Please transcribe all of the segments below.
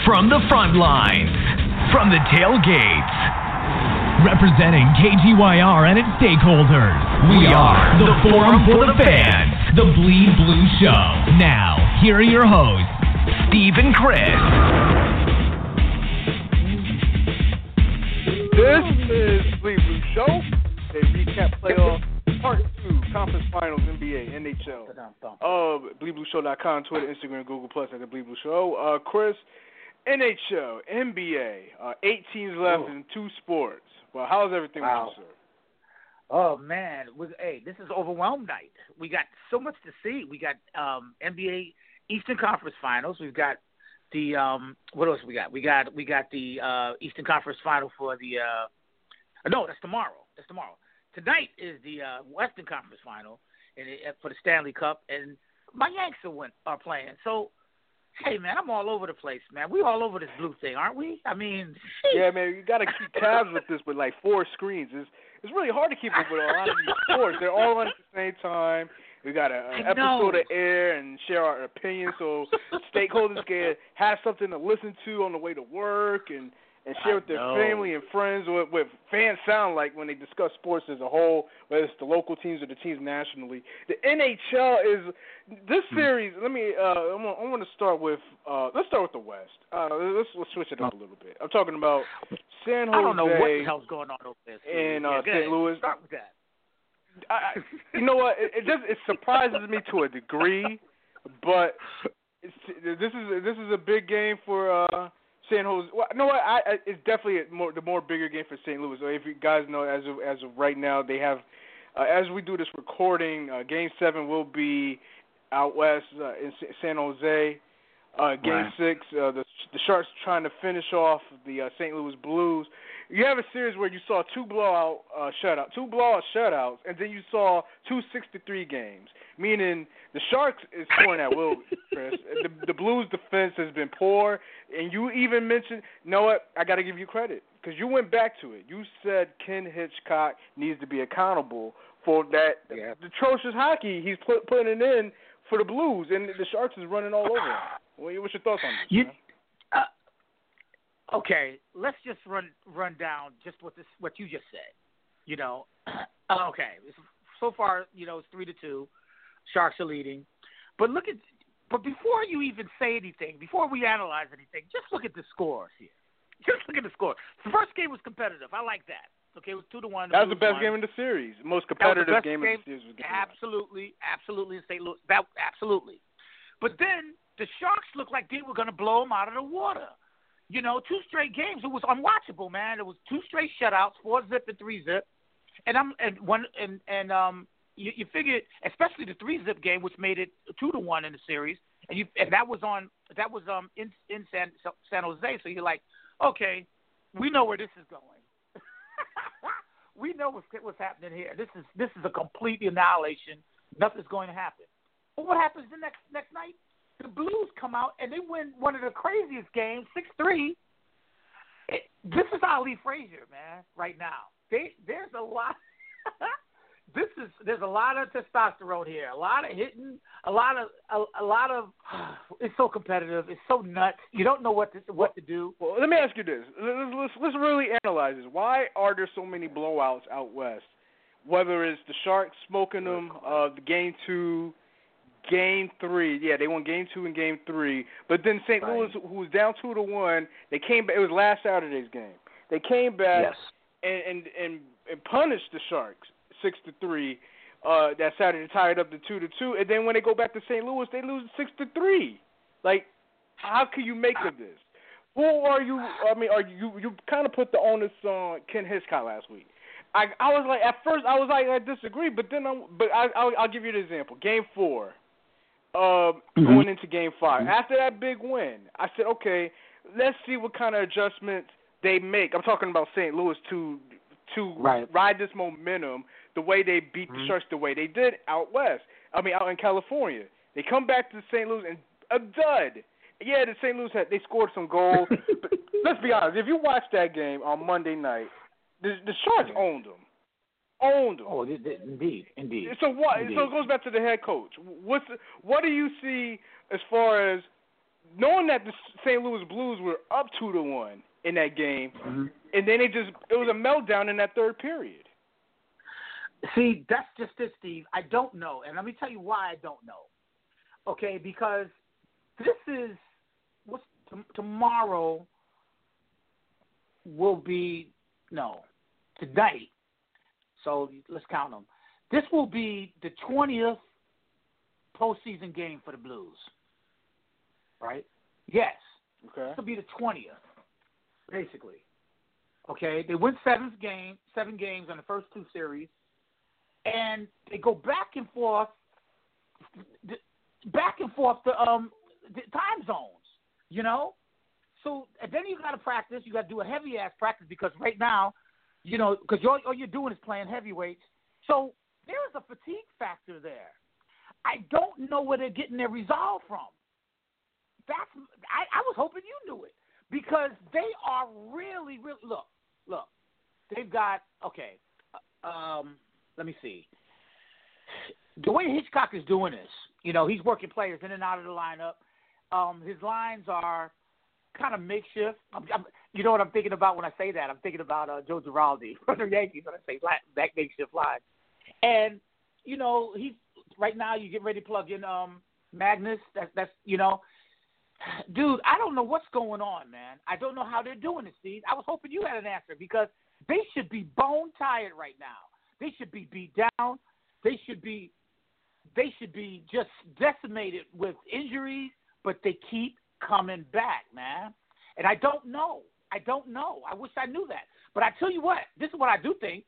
From the front lines, from the tailgates, representing KGYR and its stakeholders, we are the Forum for the Fans, the Bleed Blue Show. Now, here are your hosts, Steve and Chris. This is Bleed Blue Show. They recap playoff part 2, conference finals, NBA, NHL. BleedBlueShow.com, Twitter, Instagram, Google+, at the Bleed Blue Show. Chris, NHL, NBA, 8 teams left in 2 sports. Well, how's everything with you, sir? Oh, man. This is overwhelmed night. We got so much to see. We got NBA Eastern Conference Finals. We've got the what else we got? We got the Eastern Conference Final for the no, that's tomorrow. Tonight is the Western Conference Final for the Stanley Cup, and my Yanks are playing. So, hey, man, I'm all over the place, man. We all over this blue thing, aren't we? I mean, yeah, man, you got to keep tabs with this with like 4 screens. It's really hard to keep up with a lot of these sports. They're all on at the same time. We got an episode to air and share our opinions so stakeholders can have something to listen to on the way to work and share with their family and friends what fans sound like when they discuss sports as a whole, whether it's the local teams or the teams nationally. The NHL is this series. I want to start with let's start with the West. Let's switch it up a little bit. I'm talking about San Jose. I don't know what the hell's going on over there. And St. Louis. Start with that. You know what? It surprises me to a degree, but this is a big game for San Jose. Well, you know what? It's definitely the more bigger game for St. Louis. So if you guys know, as of right now, they have as we do this recording, Game 7 will be out west in San Jose. Game 6, the Sharks trying to finish off the St. Louis Blues. You have a series where you saw 2 blowout shutouts, and then you saw 2 6-3 games, meaning the Sharks is scoring at will, Chris. The Blues defense has been poor, and you even mentioned, you know what, I got to give you credit, because you went back to it. You said Ken Hitchcock needs to be accountable for that atrocious hockey he's putting in for the Blues, and the Sharks is running all over him. What's your thoughts on this? Okay, let's just run down just what you just said. You know, okay, so far, you know, it's 3-2. Sharks are leading, but before you even say anything, before we analyze anything, just look at the scores here. Just look at the score. The first game was competitive. I like that. Okay, it was 2-1. That was the best game in the series. The most competitive game in the series. Absolutely in St. Louis. Absolutely. But then the Sharks looked like they were going to blow them out of the water. You know, 2 straight games. It was unwatchable, man. It was 2 straight shutouts, 4-zip and 3-zip, you figured, especially the 3-zip game, which made it 2-1 in the series, and that was in San Jose. So you're like, okay, we know where this is going. We know what's happening here. This is a complete annihilation. Nothing's going to happen. But what happens the next night? The Blues come out and they win one of the craziest games, 6-3. This is Ali Frazier, man. Right now, there's a lot. There's a lot of testosterone here. A lot of hitting. A lot of. It's so competitive. It's so nuts. You don't know what to do. Well, let me ask you this. Let's really analyze this. Why are there so many blowouts out west? Whether it's the Sharks smoking them, the Game 2. Game 3, they won Game 2 and Game 3. But then St. Louis, who was down 2-1, they came back. It was last Saturday's game. They came back and punished the Sharks 6-3. That Saturday tied up to 2-2. And then when they go back to St. Louis, they lose 6-3. Like, how can you make of this? Who are you? I mean, you kind of put the onus on Ken Hitchcock last week. I was like, at first I was like, I disagree, but then I'll give you the example. Game 4. Going into Game 5. After that big win, I said, okay, let's see what kind of adjustments they make. I'm talking about St. Louis to ride this momentum the way they beat the Sharks the way they did out in California. They come back to St. Louis and a dud. Yeah, the St. Louis they scored some goals. But let's be honest, if you watch that game on Monday night, the Sharks owned them. Oh, indeed. So what? Indeed. So it goes back to the head coach. What do you see as far as knowing that the St. Louis Blues were up 2-1 in that game, Mm-hmm. and then it was a meltdown in that third period. See, that's just it, Steve. I don't know, and let me tell you why I don't know. Okay, because this is tomorrow will be tonight. So let's count them. This will be the 20th postseason game for the Blues, right? Yes. Okay. This will be the 20th, basically. Okay, they win 7 games on the first 2 series, and they go back and forth the time zones, you know? So and then you got to practice. You got to do a heavy-ass practice because right now, you know, because all you're doing is playing heavyweights. So there is a fatigue factor there. I don't know where they're getting their resolve from. I was hoping you knew it because they are really, really – look, they've got – okay, let me see. The way Hitchcock is doing this, you know, he's working players in and out of the lineup. His lines are kind of makeshift. You know what I'm thinking about when I say that? I'm thinking about Joe Giraldi from the Yankees when I say that makeshift line. And, you know, he's right now you get ready to plug in Magnus. That's you know. Dude, I don't know what's going on, man. I don't know how they're doing it, Steve. I was hoping you had an answer because they should be bone tired right now. They should be beat down. They should be just decimated with injuries, but they keep coming back, man. And I don't know. I wish I knew that. But I tell you what, this is what I do think.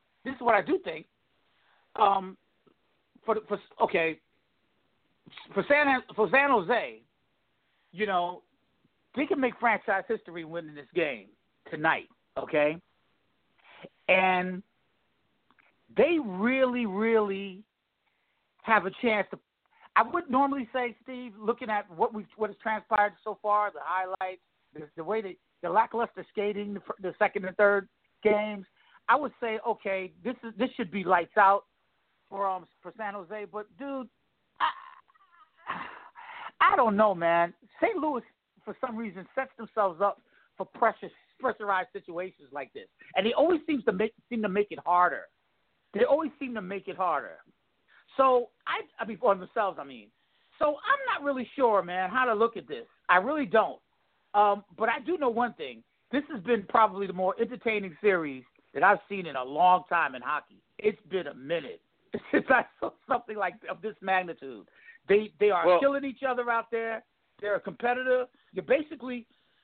For San Jose, you know, they can make franchise history winning this game tonight, okay? And they really, really have a chance to. I would normally say, Steve, looking at what has transpired so far, the highlights, the way the lackluster skating, the second and third games, I would say, okay, this should be lights out for San Jose. But dude, I don't know, man. St. Louis, for some reason, sets themselves up for pressurized situations like this, and they always seem to make it harder. So I mean, for themselves, I mean. So I'm not really sure, man, how to look at this. I really don't. But I do know one thing. This has been probably the more entertaining series that I've seen in a long time in hockey. It's been a minute since I saw something like of this magnitude. They are killing each other out there. They're a competitor. You're basically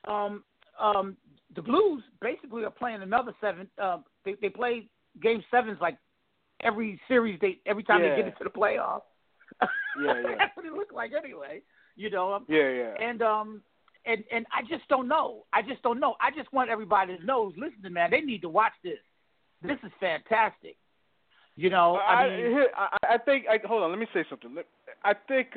the Blues basically are playing another 7. They play game 7s like every time they get into the playoffs. Yeah. That's what it looked like anyway. You know. Yeah. And I just don't know. I just want everybody to know who's listening, man. They need to watch this. This is fantastic. You know, I think. Hold on. Let me say something. I think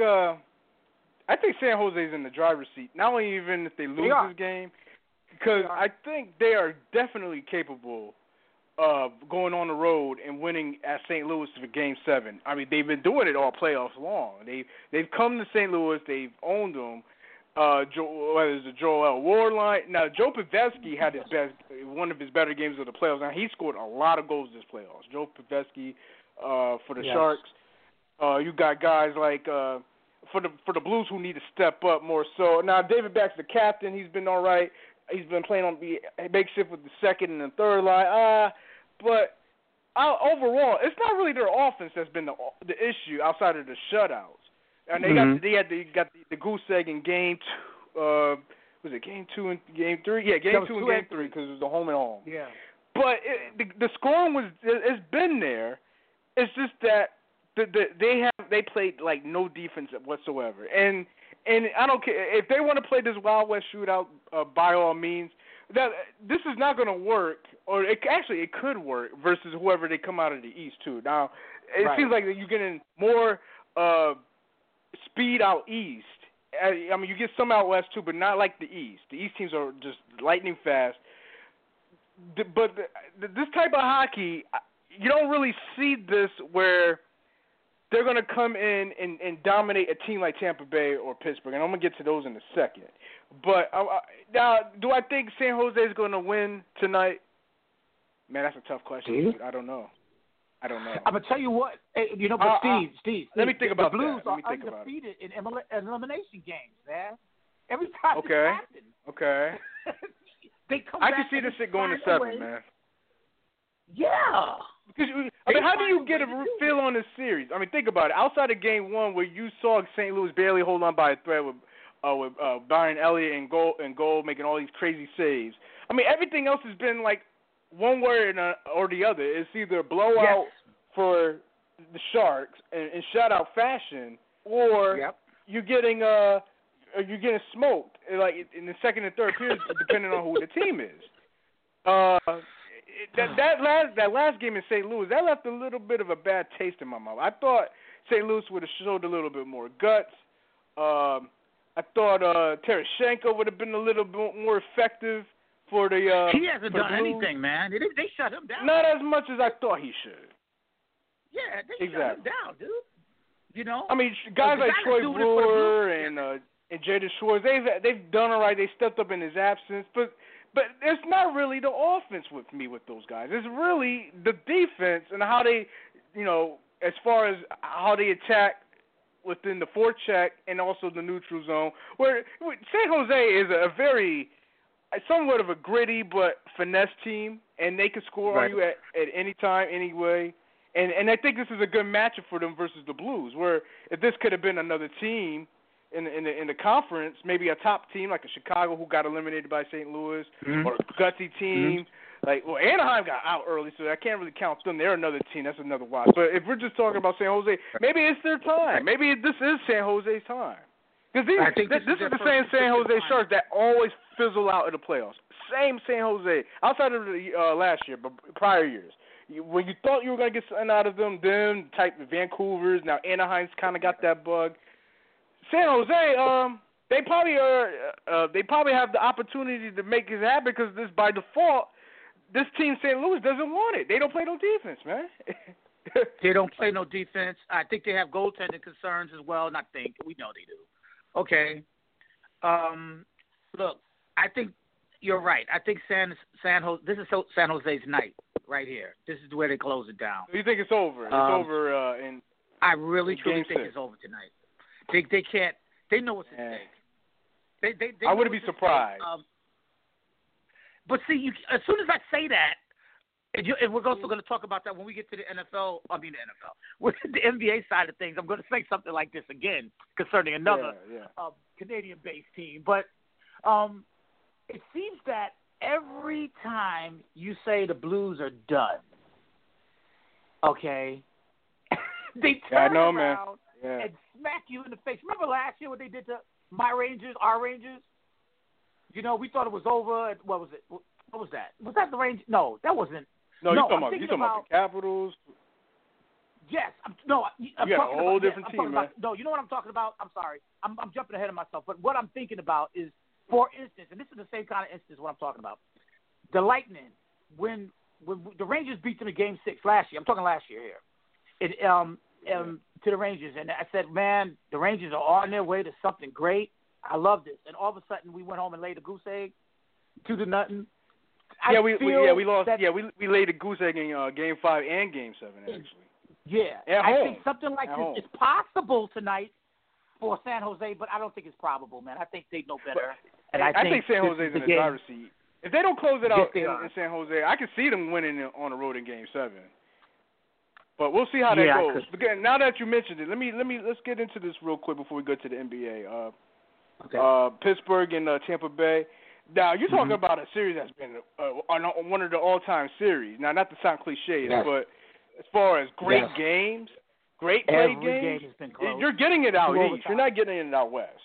San Jose's in the driver's seat. Not only even if they lose this game, because I think they are definitely capable of going on the road and winning at St. Louis for Game 7. I mean, they've been doing it all playoffs long. They've come to St. Louis. They've owned them. Whether it's the Joel Ward line. Now, Joe Pavelski had one of his better games of the playoffs. Now, he scored a lot of goals this playoffs. Joe Pavelski for the Sharks. You got guys like for the Blues who need to step up more so. Now, David Back's the captain. He's been all right. He's been playing on the makeshift with the second and the third line. But overall, it's not really their offense that's been the issue outside of the shutouts. And they got the goose egg in game 2. Was it game 2 and game 3? Yeah, game 2 and game 3 because it was the home and home. Yeah. But the scoring it's been there. It's just that they played like no defense whatsoever. And I don't care if they want to play this Wild West shootout. By all means, that this is not going to work, or it could work versus whoever they come out of the East too. Now it seems like you're getting more speed out East. I mean, you get some out West too, but not like the East. The East teams are just lightning fast. But this type of hockey, you don't really see this where they're going to come in and dominate a team like Tampa Bay or Pittsburgh, and I'm going to get to those in a second. But now, do I think San Jose is going to win tonight? Man, that's a tough question. I don't know. I'm going to tell you what, but Steve, let me think about the Blues that. are undefeated in elimination games, man. Every time this happens. Okay. They come I back can see this shit going to 7, man. Yeah. Because, how do you get a feel on this series? I mean, think about it. Outside of Game 1, where you saw St. Louis barely hold on by a thread with Byron Elliott and goal making all these crazy saves. I mean, everything else has been like one way or the other. It's either a blowout for the Sharks in shutout fashion, or you're getting smoked like in the second and third periods, depending on who the team is. That last game in St. Louis, that left a little bit of a bad taste in my mouth. I thought St. Louis would have showed a little bit more guts. I thought Tarasenko would have been a little bit more effective for the. He hasn't done anything, man. They shut him down. Not as much as I thought he should. Yeah, they shut him down, dude. You know. I mean, guys like Troy Brewer and Jaden Schwartz, they've done all right. They stepped up in his absence, but it's not really the offense with me with those guys. It's really the defense and how they, as far as how they attack within the forecheck and also the neutral zone. Where San Jose is a very somewhat of a gritty but finesse team, and they can score on you at any time, any way. And I think this is a good matchup for them versus the Blues. Where if this could have been another team in the conference, maybe a top team like a Chicago who got eliminated by St. Louis, or a gutsy team. Anaheim got out early, so I can't really count them. They're another team. That's another watch. But if we're just talking about San Jose, maybe it's their time. Maybe this is San Jose's time. Because this is the same San Jose Sharks that always fizzle out in the playoffs. Same San Jose. Outside of the last year, but prior years. When you thought you were going to get something out of them, type of Vancouver's, now Anaheim's kind of got that bug. San Jose, they probably have the opportunity to make it happen because this by default, this team St. Louis doesn't want it. They don't play no defense, man. They don't play no defense. I think they have goaltending concerns as well. Not think, we know they do. Okay. Look, I think you're right. I think this is San Jose's night right here. This is where they close it down. You think it's over? It's over in. I really truly think 6. it's over tonight. They can't. They know what's at stake. They I wouldn't be surprised. But see, as soon as I say that, and we're also going to talk about that when we get to the NFL. I mean the NFL. With the NBA side of things, I'm going to say something like this again concerning another Canadian-based team. But it seems that every time you say the Blues are done, okay, they turn around and smack you in the face. Remember last year what they did to my Rangers, our Rangers? We thought it was over. What was it? What was that? Was that the Rangers? No, that wasn't. No, you're talking about the Capitals. Yes. I'm talking a whole different team, man. No, you know what I'm talking about? I'm sorry. I'm jumping ahead of myself. But what I'm thinking about is, for instance, and this is the same kind of instance what I'm talking about, the Lightning, when the Rangers beat them in Game 6 last year. I'm talking last year here. To the Rangers. And I said, man, the Rangers are on their way to something great. I love this. And all of a sudden, we went home and laid a goose egg to the nothing. We lost. We laid a goose egg in Game 5 and Game 7, actually. Yeah. I think something like this is possible tonight for San Jose, but I don't think it's probable, man. I think they know better. And I think San Jose's in the driver's seat. If they don't close it out in San Jose, I can see them winning on the road in Game 7. But we'll see how that goes. Again, now that you mentioned it, let's get into this real quick before we go to the NBA. Pittsburgh and Tampa Bay. Now, you're talking about a series that's been one of the all-time series. Now, not to sound cliche, but as far as great games, great play games, game has been close. You're getting it out east. You're not getting it out west.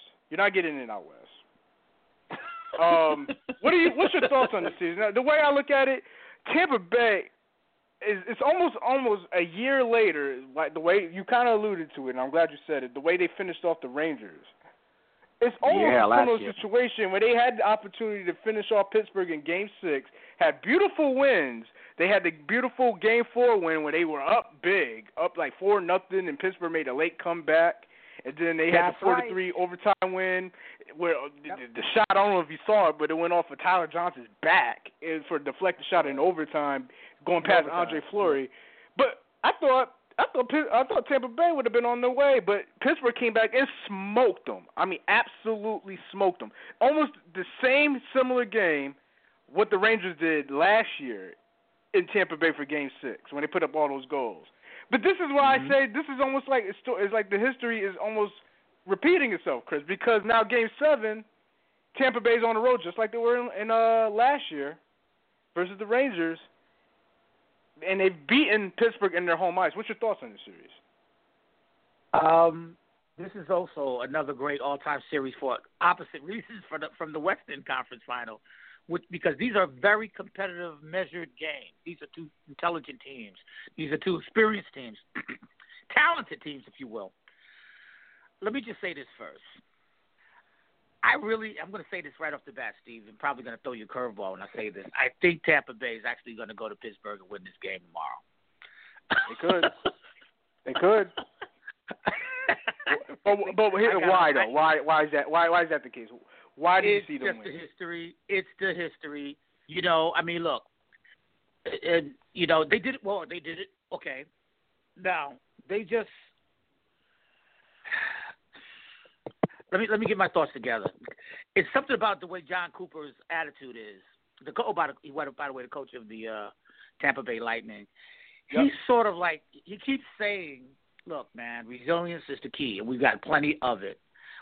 What's your thoughts on the season? Now, the way I look at it, Tampa Bay it's almost a year later, like the way you kind of alluded to it, and I'm glad you said it, the way they finished off the Rangers. It's almost a similar situation where they had the opportunity to finish off Pittsburgh in Game 6, had beautiful wins, They had the beautiful Game 4 win where they were up big, up like 4-0, and Pittsburgh made a late comeback. And then they had the 4-3 overtime win where the shot, I don't know if you saw it, but it went off of Tyler Johnson's back for a deflected shot in overtime going past Andre Fleury. But I thought Tampa Bay would have been on their way, but Pittsburgh came back and smoked them. I mean, absolutely smoked them. Almost the same similar game what the Rangers did last year in Tampa Bay for Game 6 when they put up all those goals. But this is why I say this is almost like it's like the history is almost repeating itself, Chris, because now Game 7, Tampa Bay's on the road just like they were in last year versus the Rangers, and they've beaten Pittsburgh in their home ice. What's your thoughts on this series? This is also another great all-time series for opposite reasons from the Western Conference Final, because these are very competitive, measured games. These are two intelligent teams. These are two experienced teams, talented teams, if you will. Let me just say this first. I'm going to say this right off the bat, Steve. I'm probably going to throw you a curveball when I say this. I think Tampa Bay is actually going to go to Pittsburgh and win this game tomorrow. They could. But why though? Why is that? Why is that the case? Why do you see them win? It's the history. You know, I mean, look. You know, they did it. Well, they did it. Okay. Now they just. Let me get my thoughts together. It's something about the way John Cooper's attitude is. By the way, the coach of the Tampa Bay Lightning. He's sort of like, he keeps saying, look, man, resilience is the key, and we've got plenty of it.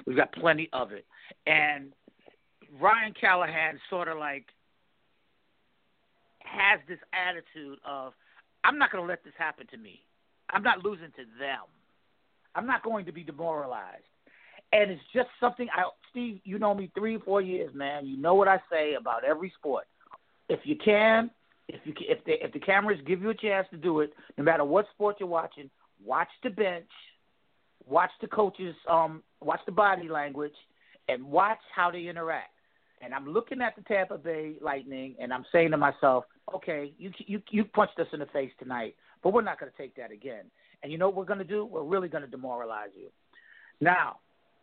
And Ryan Callahan sort of like has this attitude of, I'm not going to let this happen to me. I'm not losing to them. I'm not going to be demoralized. And it's just something, Steve, you know me 3 or 4 years, man. You know what I say about every sport. If you can, if the cameras give you a chance to do it, no matter what sport you're watching, watch the bench, watch the coaches, watch the body language, and watch how they interact. And I'm looking at the Tampa Bay Lightning, and I'm saying to myself, okay, you punched us in the face tonight, but we're not going to take that again. And you know what we're going to do? We're really going to demoralize you. Now,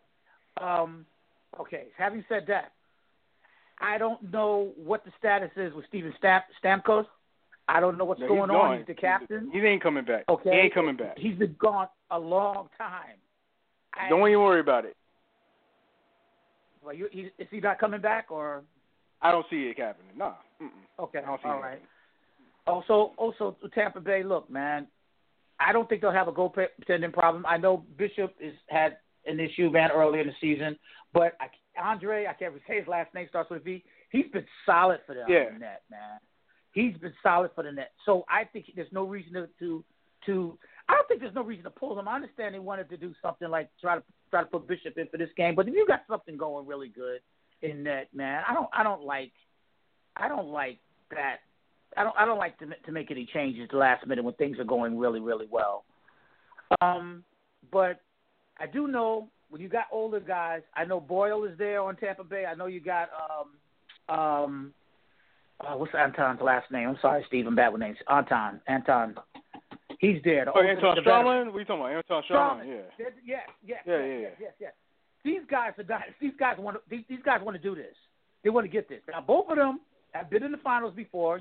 okay, having said that, I don't know what the status is with Steven Stamkos. I don't know what's going on. He's the captain. He ain't coming back. Okay. He ain't coming back. He's been gone a long time. Don't even worry about it. Well, is he not coming back, or? I don't see it happening. Nah. Okay. I don't see all right. Also, Tampa Bay. Look, man, I don't think they'll have a goaltending problem. I know Bishop had an issue, man, earlier in the season, but Andre, I can't say his last name, starts with a V. He's been solid for them in the net, man. He's been solid for the net. So I think there's no reason to I don't think there's no reason to pull him. I understand they wanted to do something like try to put Bishop in for this game, but if you got something going really good in net, man, I don't like that. I don't like to make any changes at the last minute when things are going really, really well. But I do know when you got older guys, I know Boyle is there on Tampa Bay. I know you got what's Anton's last name? I'm sorry, Steve, I'm bad with names. Anton. He's there. Anton Strawman? What are you talking about? Anton Strawman, Yes. These guys want to do this. They want to get this. Now both of them have been in the finals before,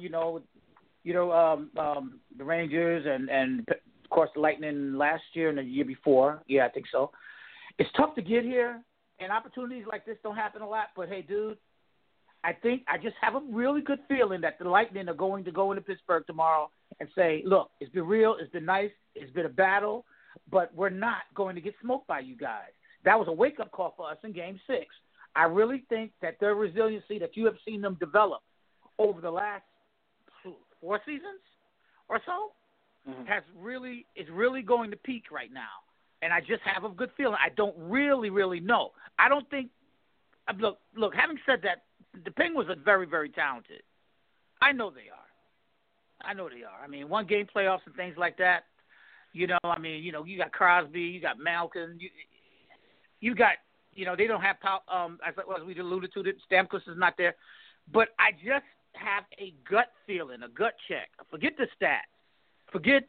the Rangers and of course the Lightning last year and the year before. Yeah, I think so. It's tough to get here, and opportunities like this don't happen a lot. But hey, dude, I just have a really good feeling that the Lightning are going to go into Pittsburgh tomorrow and say, look, it's been real, it's been nice, it's been a battle, but we're not going to get smoked by you guys. That was a wake-up call for us in Game 6. I really think that their resiliency that you have seen them develop over the last 4 seasons or so is really going to peak right now. And I just have a good feeling. I don't really, really know. I don't think – look, having said that, the Penguins are very, very talented. I know they are. I mean, one-game playoffs and things like that, you got Crosby, you got Malkin, you got – they don't have as we alluded to, Stamkos is not there. But I just have a gut feeling, a gut check. Forget the stats. Forget,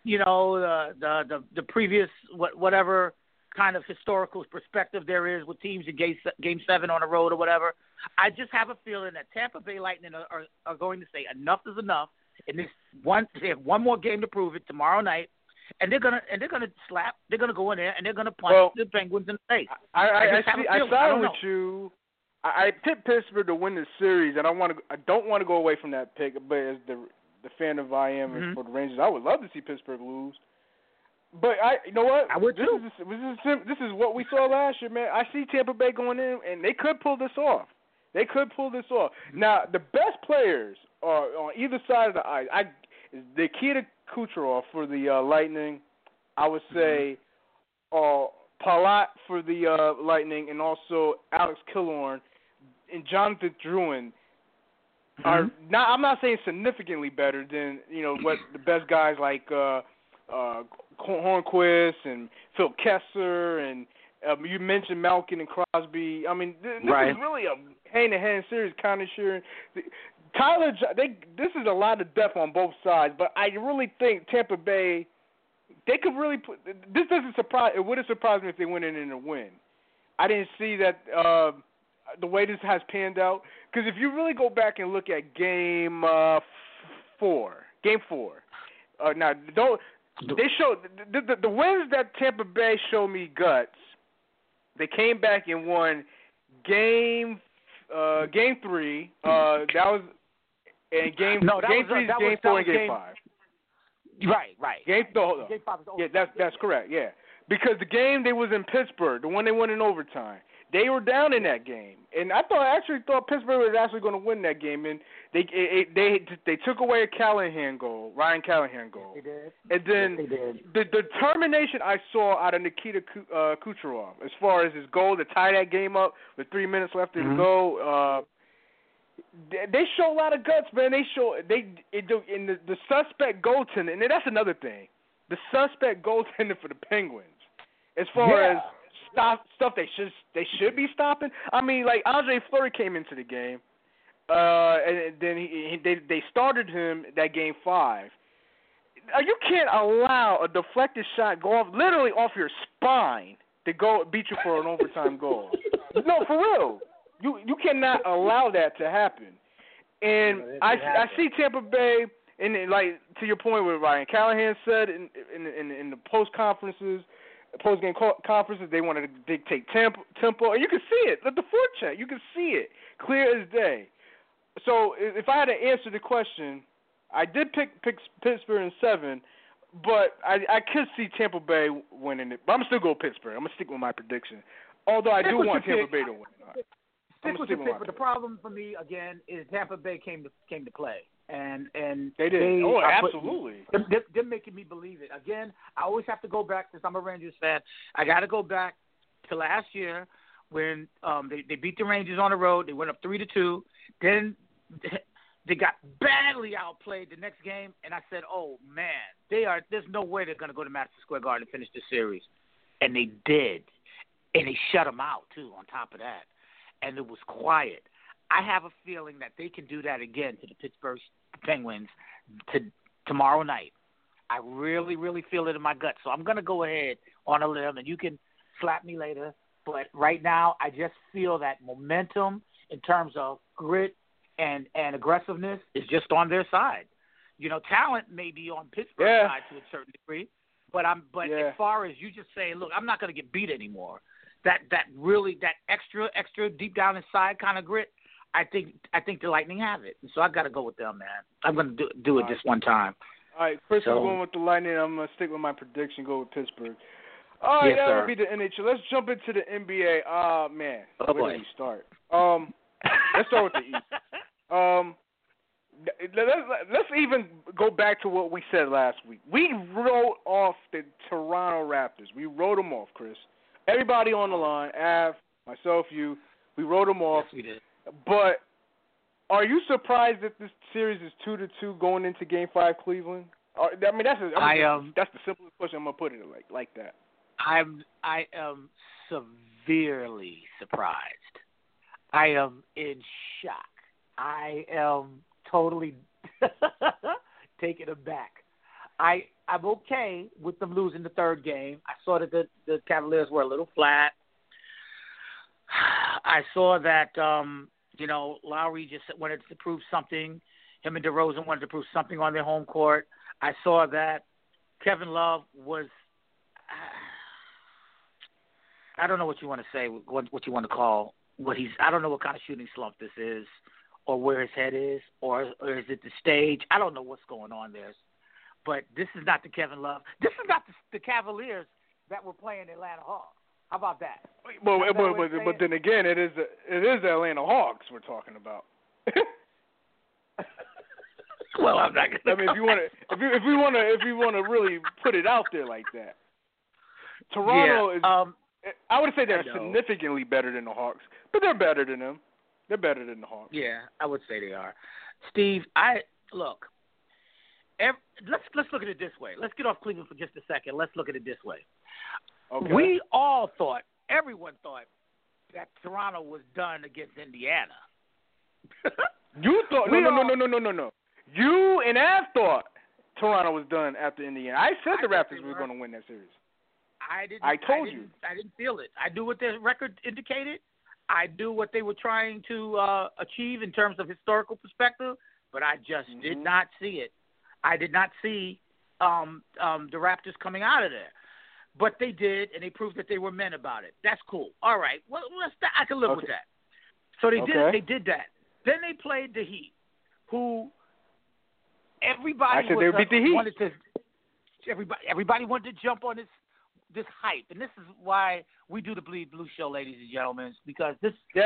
the previous whatever kind of historical perspective there is with teams in Game 7 on the road or whatever. I just have a feeling that Tampa Bay Lightning are going to say enough is enough. And they have one more game to prove it tomorrow night, and they're gonna slap. They're gonna go in there and they're gonna punch the Penguins in the face. I sided with you. I picked Pittsburgh to win the series, and I don't want to go away from that pick. But as the fan of I am and for the Rangers, I would love to see Pittsburgh lose. But you know what? I would too. This is what we saw last year, man. I see Tampa Bay going in, and they could pull this off. Now, the best players are on either side of the ice. Nikita Kucherov for the Lightning, I would say Palat for the Lightning, and also Alex Killorn and Jonathan Drouin are not. I'm not saying significantly better than what the best guys like Hornquist and Phil Kessler and you mentioned Malkin and Crosby. I mean, this is really a hand-to-hand series, kind of sure. Tyler, this is a lot of depth on both sides, but I really think Tampa Bay, they could really put. This doesn't surprise. It wouldn't surprise me if they went in and win. I didn't see that the way this has panned out, because if you really go back and look at Game 4. Now don't. They showed the wins that Tampa Bay showed me guts. They came back and won Game 3. That was and Game 3 is Game 4 and Game 5. Right. Game 5 is over. Yeah, that's correct. Yeah, because the game they was in Pittsburgh, the one they won in overtime. They were down in that game, and I actually thought Pittsburgh was actually going to win that game, and they took away a Ryan Callahan goal. Yes, they did. And then the determination I saw out of Nikita Kucherov as far as his goal to tie that game up with 3 minutes left to go. They show a lot of guts, man. In the suspect goaltender, and that's another thing. The suspect goaltender for the Penguins, as far as stuff they should be stopping. I mean, like Andre Fleury came into the game, and then they started him that Game 5. You can't allow a deflected shot go literally off your spine to go beat you for an overtime goal. No, for real. You cannot allow that to happen. And I see Tampa Bay, and like to your point, what Ryan Callahan said in the post-game conferences, they wanted to dictate tempo, and you can see it. Let the forecheck, you can see it clear as day. So if I had to answer the question, I did pick Pittsburgh in 7, but I could see Tampa Bay winning it. But I'm still going Pittsburgh. I'm gonna stick with my prediction, although I do want Tampa Bay to win. Stick with your pick, but the problem for me again is Tampa Bay came to play, and they did. Absolutely. They're making me believe it. Again, I always have to go back, since I'm a Rangers fan. I got to go back to last year when they beat the Rangers on the road. They went up 3-2. Then they got badly outplayed the next game, and I said, "Oh man, there's no way they're going to go to Madison Square Garden and finish this series," and they did, and they shut them out too. On top of that. And it was quiet. I have a feeling that they can do that again to the Pittsburgh Penguins tomorrow night. I really, really feel it in my gut. So I'm going to go ahead on a limb, and you can slap me later. But right now, I just feel that momentum in terms of grit and aggressiveness is just on their side. Talent may be on Pittsburgh's side to a certain degree, but as far as you just saying, look, I'm not going to get beat anymore. That extra deep down inside kind of grit, I think the Lightning have it, and so I got to go with them, man. I'm going to do it this one time. All right, Chris is going with the Lightning. I'm going to stick with my prediction. Go with Pittsburgh. All right, that would be the NHL. Let's jump into the NBA. Man, where do we start? Let's start with the East. Let's even go back to what we said last week. We wrote off the Toronto Raptors. We wrote them off, Chris. Everybody on the line, Av, myself, you, we wrote them off. Yes, we did. But are you surprised that this series is 2-2 going into Game 5 Cleveland? I mean, that's the simplest question. I'm gonna put it like that. I am severely surprised. I am in shock. I am totally taken aback. I'm okay with them losing the third game. I saw that the Cavaliers were a little flat. I saw that, Lowry just wanted to prove something. Him and DeRozan wanted to prove something on their home court. I saw that Kevin Love was, I don't know what you want to say, what you want to call I don't know what kind of shooting slump this is, or where his head is, or is it the stage? I don't know what's going on there. But this is not the Kevin Love. This is not the Cavaliers that were playing Atlanta Hawks. How about that? But then again, it is the Atlanta Hawks we're talking about. Well, I'm not gonna. I mean, if we want to really put it out there like that, Toronto is. I would say they're significantly better than the Hawks, but they're better than them. They're better than the Hawks. Yeah, I would say they are. Steve, look. Let's look at it this way. Let's get off Cleveland for just a second. Let's look at it this way. Okay. We all thought, everyone thought, that Toronto was done against Indiana. You thought no. You and Av thought Toronto was done after Indiana. I said the Raptors were going to win that series. I told you. I didn't feel it. I knew what their record indicated. I knew what they were trying to achieve in terms of historical perspective, but I just did not see it. I did not see the Raptors coming out of there. But they did, and they proved that they were men about it. That's cool. All right. Well, I can live with that. So they did that. Then they played the Heat, who everybody wanted to everybody wanted to jump on this hype. And this is why we do the Bleed Blue Show, ladies and gentlemen, because this is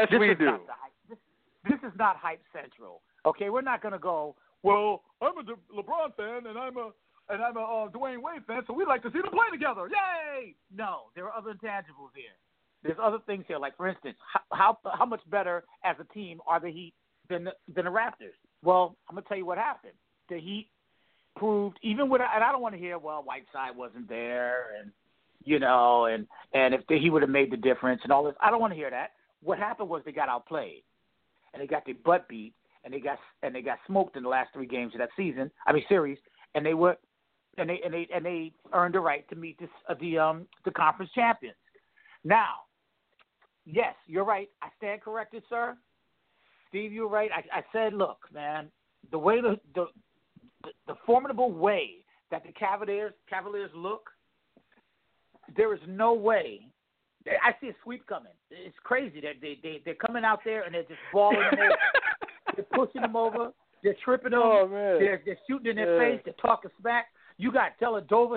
not Hype Central. Okay, we're not going to go, well, I'm a LeBron fan and I'm a Dwayne Wade fan, so we'd like to see them play together. Yay! No, there are other intangibles here. There's other things here. Like, for instance, how much better as a team are the Heat than the Raptors? Well, I'm going to tell you what happened. The Heat proved, even with, and I don't want to hear, well, Whiteside wasn't there, and if he would have made the difference and all this. I don't want to hear that. What happened was they got outplayed, and they got their butt beat, and they got smoked in the last 3 games of that series, and they earned the right to meet the conference champions. Now, yes, you're right. I stand corrected, sir. Steve, you're right. I said, look, man, the way the formidable way that the Cavaliers look, there is no way. I see a sweep coming. It's crazy that they're coming out there and they're just balling them over. They're pushing them over. They're tripping them. Oh, man. They're shooting in their face. They're talking smack. You got Dellavedova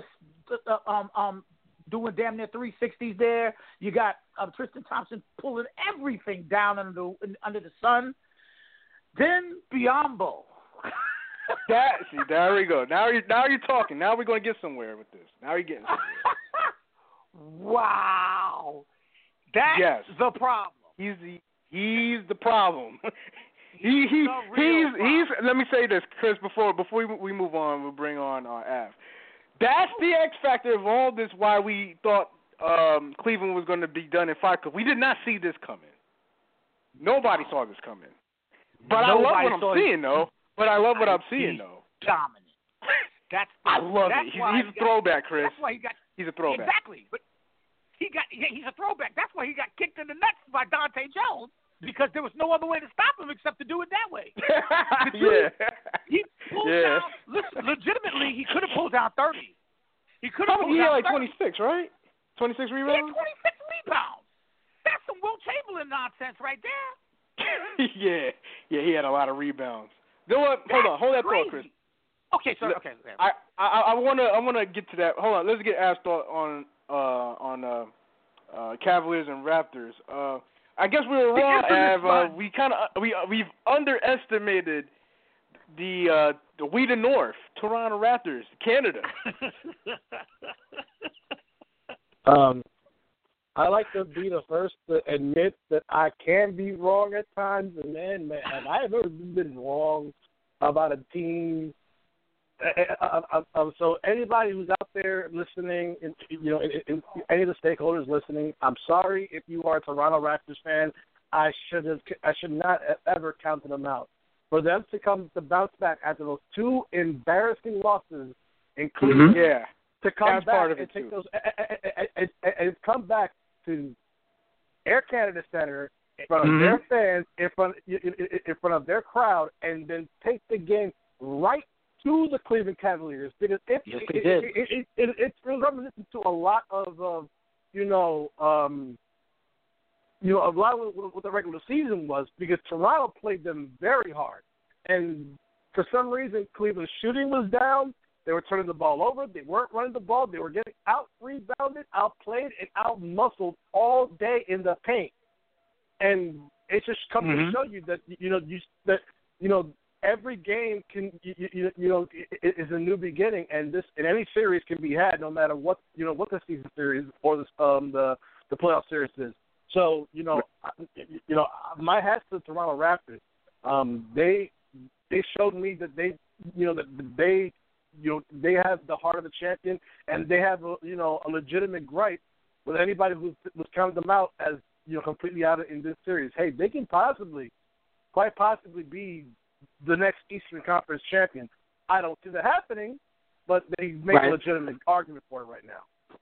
doing damn near 360s there. You got Tristan Thompson pulling everything down under the sun. Then Biyombo. There we go. Now you're talking. Now we're going to get somewhere with this. Now you're getting somewhere. Wow. That's the problem. He's the problem. He's let me say this, Chris, before we move on, we'll bring on Av. That's the X factor of all this, why we thought Cleveland was going to be done in 5, because we did not see this coming. Nobody saw this coming. But I love what I'm seeing, though. Dominant. I love it. He's a throwback, Chris. That's why he got. He's a throwback. Exactly. But he's a throwback. That's why he got kicked in the nuts by Dante Jones, because there was no other way to stop him except to do it that way. He pulled down. Listen, legitimately, he could have pulled down 30. He could have pulled down 30. 26, right? 26 rebounds? He had 26 rebounds. That's some Will Chamberlain nonsense right there. Yeah, he had a lot of rebounds. You know what? Hold that thought, Chris. Okay, sorry. Okay. I wanna get to that. Hold on, let's get Av's thought on Cavaliers and Raptors. I guess we were wrong, Av. We've underestimated the We the North, Toronto Raptors, Canada. I like to be the first to admit that I can be wrong at times, and man, I have never been wrong about a team. So anybody who's out there listening, in any of the stakeholders listening, I'm sorry if you are a Toronto Raptors fan. I should not have ever counted them out. for them to bounce back after those 2 embarrassing losses in Cleveland, to come back and take those and come back to Air Canada Center in front of their fans, in front of their crowd, and then take the game right to the Cleveland Cavaliers, because it's reminiscent to a lot of a lot of what the regular season was, because Toronto played them very hard, and for some reason Cleveland's shooting was down. They were turning the ball over. They weren't running the ball. They were getting out-rebounded, out-played, and out-muscled all day in the paint. And it just comes to show you that every game is a new beginning, and any series can be had no matter what the season series or the playoff series is. So my hats to the Toronto Raptors. They showed me that they have the heart of a champion, and they have a legitimate gripe with anybody who was counting them out as completely out in this series. Hey, they can quite possibly be the next Eastern Conference champion. I don't see that happening, but they make a legitimate argument for it right now.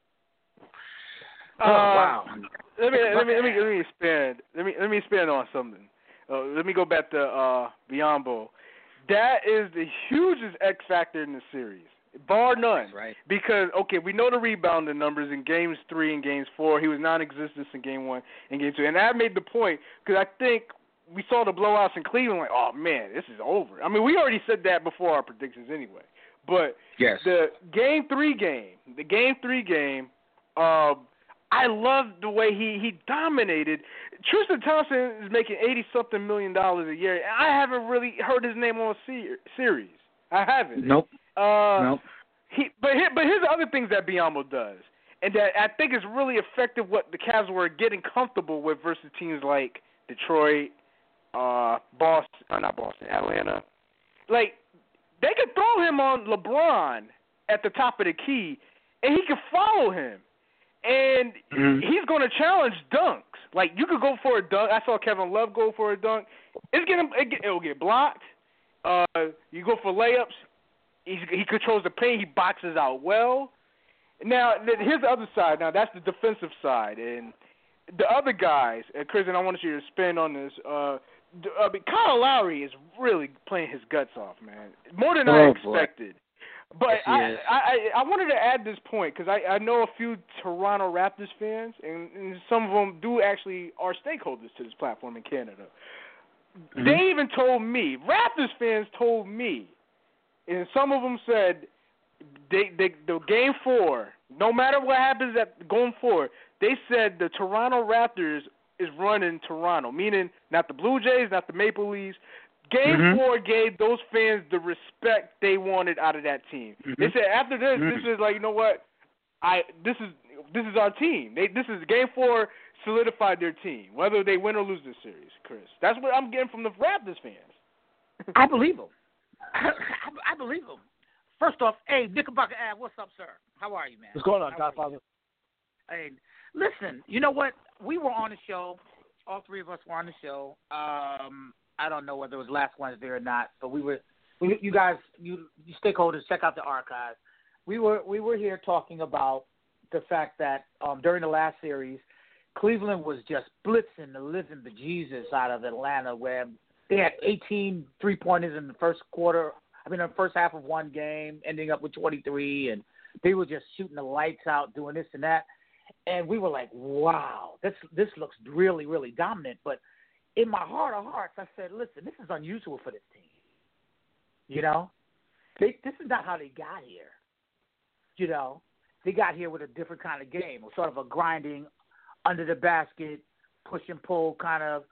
Wow. Let me expand on something. Let me go back to Biyombo. That is the hugest X factor in the series, bar none. That's right. Because, we know the rebounding numbers in Games 3 and Games 4. He was non-existent in Game 1 and Game 2. And that made the point, because I think we saw the blowouts in Cleveland, like, oh, man, this is over. I mean, we already said that before our predictions anyway. But the Game 3 game, I love the way he dominated. Tristan Thompson is making $80-something million a year. I haven't really heard his name on a series. I haven't. Nope. But here's the other things that Biyombo does, and that I think is really effective. What the Cavs were getting comfortable with versus teams like Detroit, Atlanta. Like, they could throw him on LeBron at the top of the key, and he could follow him. And he's going to challenge dunks. Like, you could go for a dunk. I saw Kevin Love go for a dunk. It'll get blocked. You go for layups. He controls the paint. He boxes out well. Now, here's the other side. Now, that's the defensive side. And the other guys, Chris, and I want you to spin on this. Kyle Lowry is really playing his guts off, man. More than I expected. But I wanted to add this point, because I know a few Toronto Raptors fans, and some of them are stakeholders to this platform in Canada. They even told me, Raptors fans told me, and some of them said, the Game 4, no matter what happens going forward, they said the Toronto Raptors is running Toronto, meaning not the Blue Jays, not the Maple Leafs. Game 4 gave those fans the respect they wanted out of that team. They said after this, this is like, you know what? This is our team. This is Game 4 solidified their team, whether they win or lose this series, Chris. That's what I'm getting from the Raptors fans. I believe them. I believe them. First off, hey, Knickerbocker Ave, what's up, sir? How are you, man? What's going on, Godfather? Hey, listen, you know what? We were on the show. All three of us were on the show. I don't know whether it was last Wednesday or not, but you guys, you stakeholders, check out the archives. We were here talking about the fact that during the last series, Cleveland was just blitzing the living bejesus out of Atlanta, where they had 18 3-pointers in the first half of one game, ending up with 23, and they were just shooting the lights out, doing this and that. And we were like, wow, this looks really, really dominant. But in my heart of hearts, I said, listen, this is unusual for this team. This is not how they got here. They got here with a different kind of game, sort of a grinding, under the basket, push and pull kind of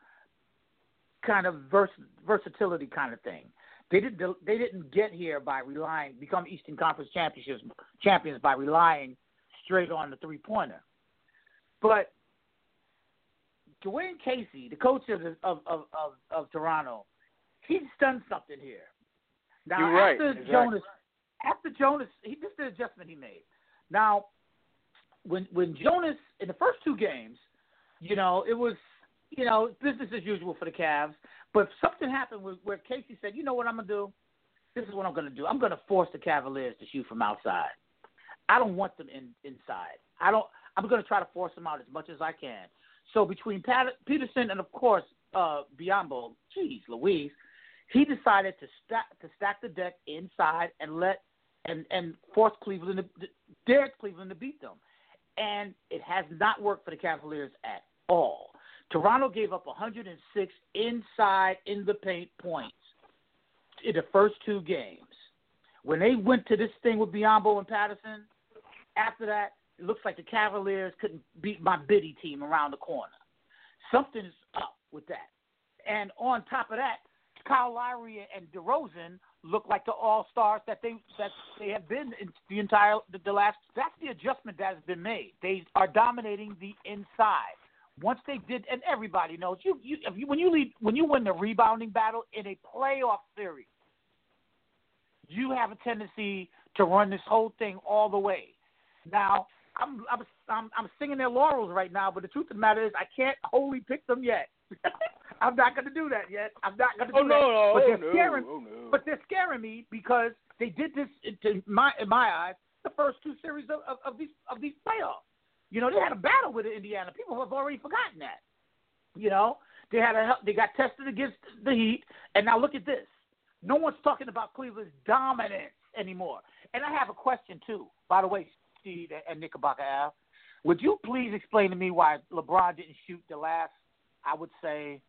versatility kind of thing. They didn't get here by become Eastern Conference champions by relying straight on the 3-pointer. But Dwayne Casey, the coach of Toronto, he's done something here. Now, you're right. After Jonas, this is the adjustment he made. Now, when Jonas, in the first two games, it was business as usual for the Cavs. But something happened where Casey said, you know what I'm going to do? This is what I'm going to do. I'm going to force the Cavaliers to shoot from outside. I don't want them inside. I'm going to try to force them out as much as I can. So between Peterson and, of course, Biyombo, geez Louise, he decided to stack the deck inside and force Cleveland dared Cleveland to beat them. And it has not worked for the Cavaliers at all. Toronto gave up 106 inside in the paint points in the first two games. When they went to this thing with Biyombo and Patterson, after that, it looks like the Cavaliers couldn't beat my Biddy team around the corner. Something's up with that. And on top of that, Kyle Lowry and DeRozan look like the all-stars that they have been in the last. That's the adjustment that has been made. They are dominating the inside. Once they did, and everybody knows, when you win the rebounding battle in a playoff series, you have a tendency to run this whole thing all the way. Now, I'm singing their laurels right now, but the truth of the matter is I can't wholly pick them yet. I'm not going to do that yet. I'm not going to do that. But they're scaring me because they did this in my eyes the first two series of these playoffs. They had a battle with Indiana. People have already forgotten that. They got tested against the Heat, and now look at this. No one's talking about Cleveland's dominance anymore. And I have a question too. By the way, Steve and Knickerbocker Ave, would you please explain to me why LeBron didn't shoot the last? I would say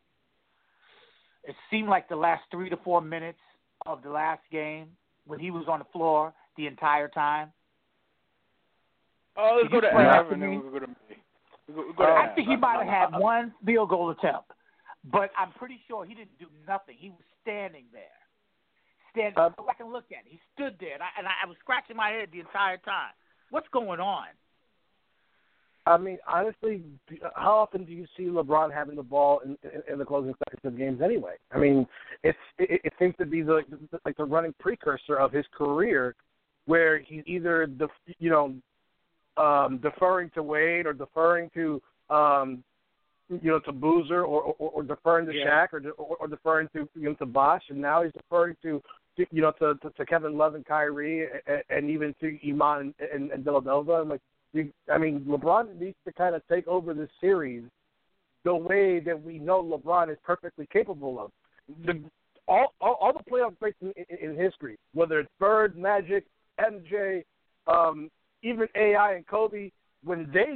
it seemed like the last 3 to 4 minutes of the last game when he was on the floor the entire time. Oh, let's go to Av, and then we'll go to me. I think he might have had one field goal attempt, but I'm pretty sure he didn't do nothing. He was standing there. Go back and look at it. He stood there, and I was scratching my head the entire time. What's going on? I mean, honestly, how often do you see LeBron having the ball in the closing seconds of games anyway? I mean, it seems to be the running precursor of his career, where he's either deferring to Wade or deferring to to Boozer or deferring to Shaq or deferring to Bosh, and now he's deferring to Kevin Love and Kyrie and even to Iman and Villanova. LeBron needs to kind of take over this series the way that we know LeBron is perfectly capable of. All the playoff greats in history, whether it's Bird, Magic, MJ, even AI and Kobe, when they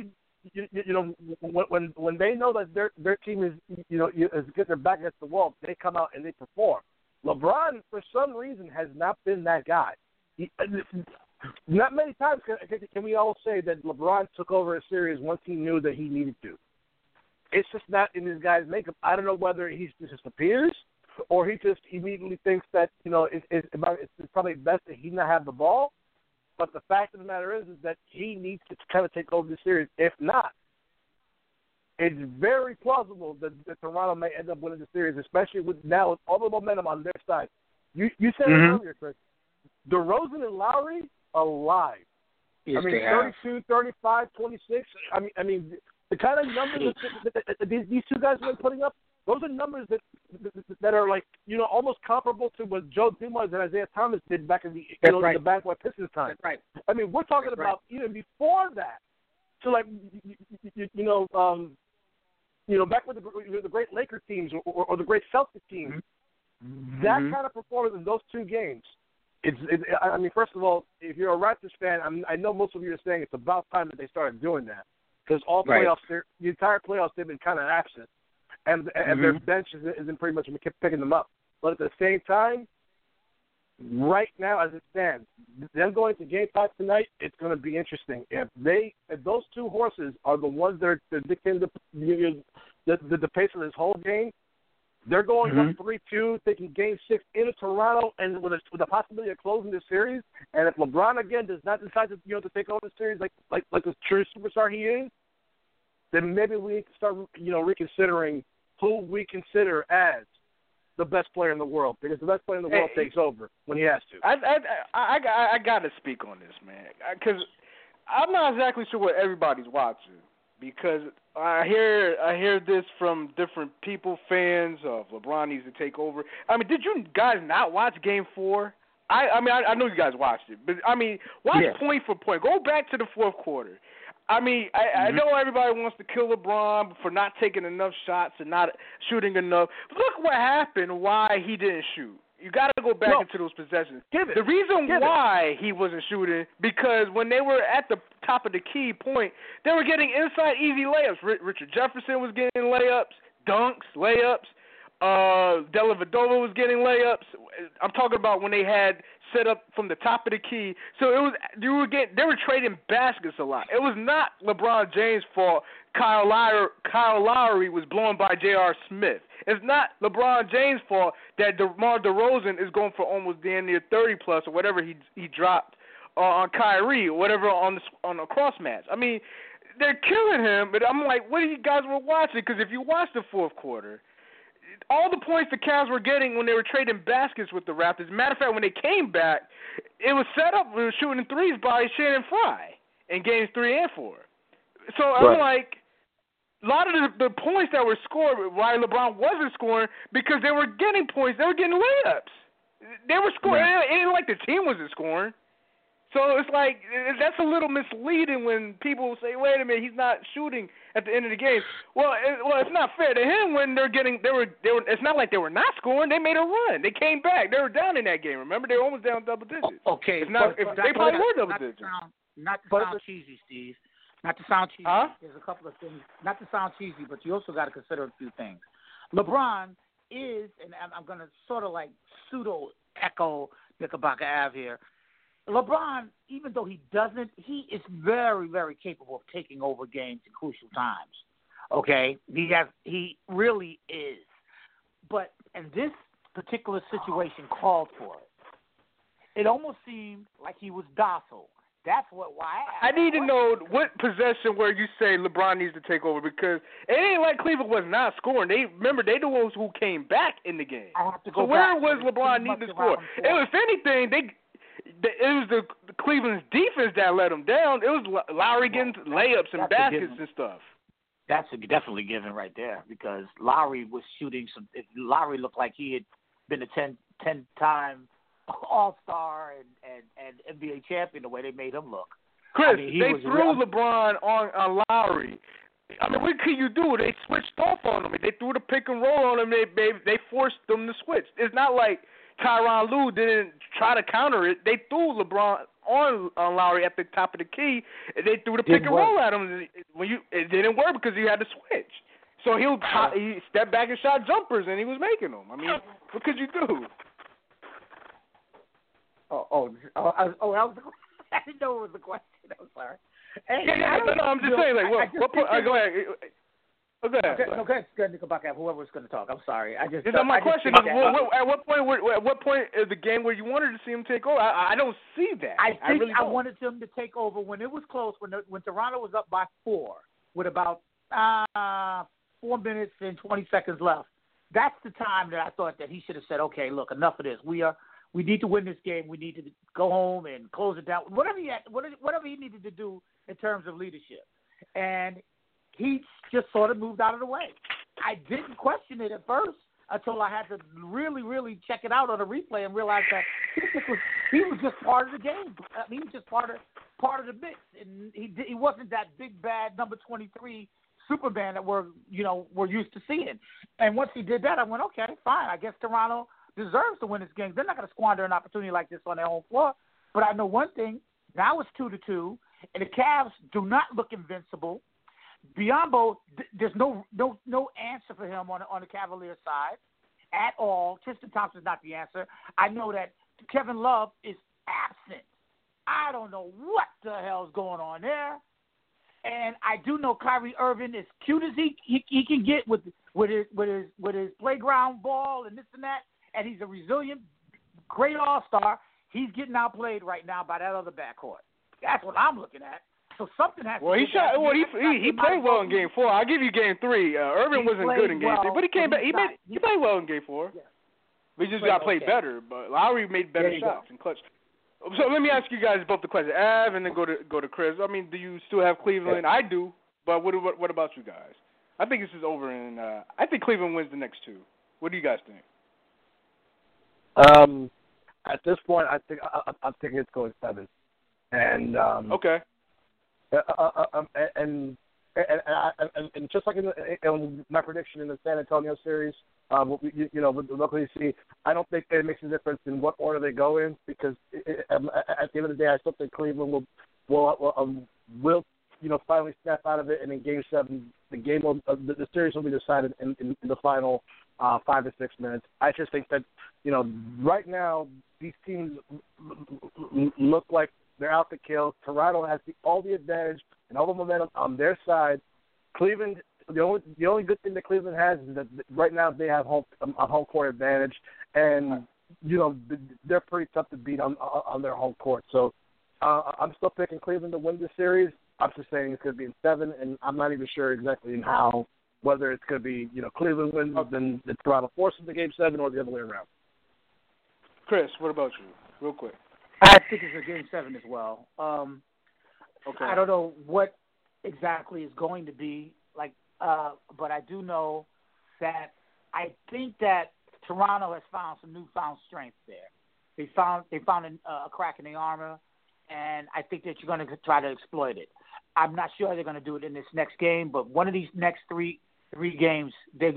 when they know that their team is getting their back against the wall, they come out and they perform. LeBron, for some reason, has not been that guy. Not many times can we all say that LeBron took over a series once he knew that he needed to. It's just not in this guy's makeup. I don't know whether he just appears or he just immediately thinks that it's probably best that he not have the ball. But the fact of the matter is that he needs to kind of take over the series. If not, it's very plausible that Toronto may end up winning the series, especially with all the momentum on their side. You said it earlier, Chris. DeRozan and Lowry are live. Yes, 32, 35, 26. I mean, the kind of numbers that these two guys have been putting up, those are numbers that are like, almost comparable to what Joe Dumars and Isaiah Thomas did back in the the Bad Boy Pistons time. That's right. I mean, we're talking about even before that. So like, back with the great Laker teams or the great Celtics teams, that kind of performance in those two games. I mean, first of all, if you're a Raptors fan, I know most of you are saying it's about time that they started doing that because all playoffs, the entire playoffs, they've been kind of absent, and their bench isn't pretty much picking them up. But at the same time, right now as it stands, them going to Game 5 tonight, it's going to be interesting. If those two horses are the ones that are dictating the pace of this whole game, they're going up 3-2, taking Game 6 into Toronto, and with the possibility of closing the series. And if LeBron again does not decide to take over the series like the true superstar he is, then maybe we need to start reconsidering who we consider as the best player in the world, because the best player in the world takes over when he has to. I got to speak on this, man, because I'm not exactly sure what everybody's watching. because I hear this from different people, fans of LeBron needs to take over. I mean, did you guys not watch Game 4? I know you guys watched it, but I mean, watch point for point. Go back to the fourth quarter. I mean, I know everybody wants to kill LeBron for not taking enough shots and not shooting enough. Look what happened, why he didn't shoot. You got to go back into those possessions. The reason why he wasn't shooting, because when they were at the top of the key point, they were getting inside easy layups. Richard Jefferson was getting layups, dunks, layups. Dellavedova was getting layups. I'm talking about when they had set up from the top of the key. So it was they were trading baskets a lot. It was not LeBron James' fault. Kyle Lowry was blown by J.R. Smith. It's not LeBron James' fault that DeMar DeRozan is going for almost damn near 30 plus or whatever he dropped on Kyrie or whatever on a cross match. I mean, they're killing him, but I'm like, what are you guys were watching? Because if you watch the fourth quarter, all the points the Cavs were getting when they were trading baskets with the Raptors. Matter of fact, when they came back, it was set up. We were shooting threes by Shannon Fry in games 3 and 4. So I'm like, a lot of the points that were scored, why LeBron wasn't scoring, because they were getting points. They were getting layups. They were scoring. It ain't like the team wasn't scoring. So it's like that's a little misleading when people say, "Wait a minute, he's not shooting at the end of the game." Well, it's not fair to him when they were. It's not like they were not scoring. They made a run. They came back. They were down in that game. Remember, they were almost down double digits. Okay, they probably were double digits. Not to sound cheesy, Steve. Not to sound cheesy. There's a couple of things. Not to sound cheesy, but you also got to consider a few things. LeBron is, and I'm going to sort of like pseudo echo Knickerbocker Ave here. LeBron, even though he doesn't, he is very, very capable of taking over games in crucial times. Okay? He really is. But in this particular situation called for it. It almost seemed like he was docile. That's why I need to know what possession where you say LeBron needs to take over, because it ain't like Cleveland was not scoring. They the ones who came back in the game. I have to go so where was LeBron need to score? If anything, it was the Cleveland's defense that let them down. It was Lowry getting layups and baskets and stuff. That's definitely given right there, because Lowry was shooting some. Lowry looked like he had been a 10-time All-Star and NBA champion the way they made him look. Chris, they threw LeBron on Lowry. I mean, what could you do? They switched off on him. They threw the pick and roll on him. They forced them to switch. It's not like Tyronn Lue didn't try to counter it. They threw LeBron on Lowry at the top of the key, and they threw the pick and roll at him. It didn't work because he had to switch. So he stepped back and shot jumpers, and he was making them. I mean, what could you do? That was the question. I didn't know it was the question. I'm sorry. Hey, no, I'm just saying. Like, go ahead. Okay. Okay, Knickerbocker, whoever was going to talk. I'm sorry. My question is, at what point is the game where you wanted to see him take over? I don't see that. I wanted him to take over when it was close, when Toronto was up by 4 with about 4 minutes and 20 seconds left. That's the time that I thought that he should have said, okay, look, enough of this. We need to win this game. We need to go home and close it down. Whatever he needed to do in terms of leadership. And he just sort of moved out of the way. I didn't question it at first until I had to really, really check it out on a replay and realize that he was just part of the game. I mean, he was just part of the mix. And he wasn't that big, bad number 23 Superman that we're used to seeing. And once he did that, I went, okay, fine. I guess Toronto deserves to win this game. They're not going to squander an opportunity like this on their home floor. But I know one thing. Now it's 2-2, and the Cavs do not look invincible. Biyombo, there's no answer for him on the Cavaliers side at all. Tristan Thompson's not the answer. I know that Kevin Love is absent. I don't know what the hell's going on there. And I do know Kyrie Irving, as cute as he can get with his playground ball and this and that, and he's a resilient, great all-star. He's getting outplayed right now by that other backcourt. That's what I'm looking at. So something has to he played well in Game 4. I'll give you Game 3. Irving wasn't good in Game 3, but he came back. He played well in Game 4. Yeah. We just got to play better. But Lowry made better shots and clutch. So let me ask you guys both the question, Av, and then go to Chris. I mean, do you still have Cleveland? I do. But what about you guys? I think this is over, and I think Cleveland wins the next two. What do you guys think? At this point, I'm thinking it's going 7. And okay. And just like in my prediction in the San Antonio series, with OKC, I don't think it makes a difference in what order they go in, because at the end of the day, I still think Cleveland will finally snap out of it, and in Game 7, the series will be decided in the final 5 to 6 minutes. I just think that right now these teams look like they're out to kill. Toronto has all the advantage and all the momentum on their side. Cleveland, the only good thing that Cleveland has is that right now they have a home court advantage, and they're pretty tough to beat on their home court. So I'm still picking Cleveland to win the series. I'm just saying it's going to be in 7, and I'm not even sure exactly in how, whether it's going to be Cleveland wins, then Toronto forces the Game 7, or the other way around. Chris, what about you, real quick? I think it's a Game 7 as well. Okay. I don't know what exactly is going to be like, but I do know that I think that Toronto has found some newfound strength there. They found a crack in the armor, and I think that you're going to try to exploit it. I'm not sure they're going to do it in this next game, but one of these next three games, they're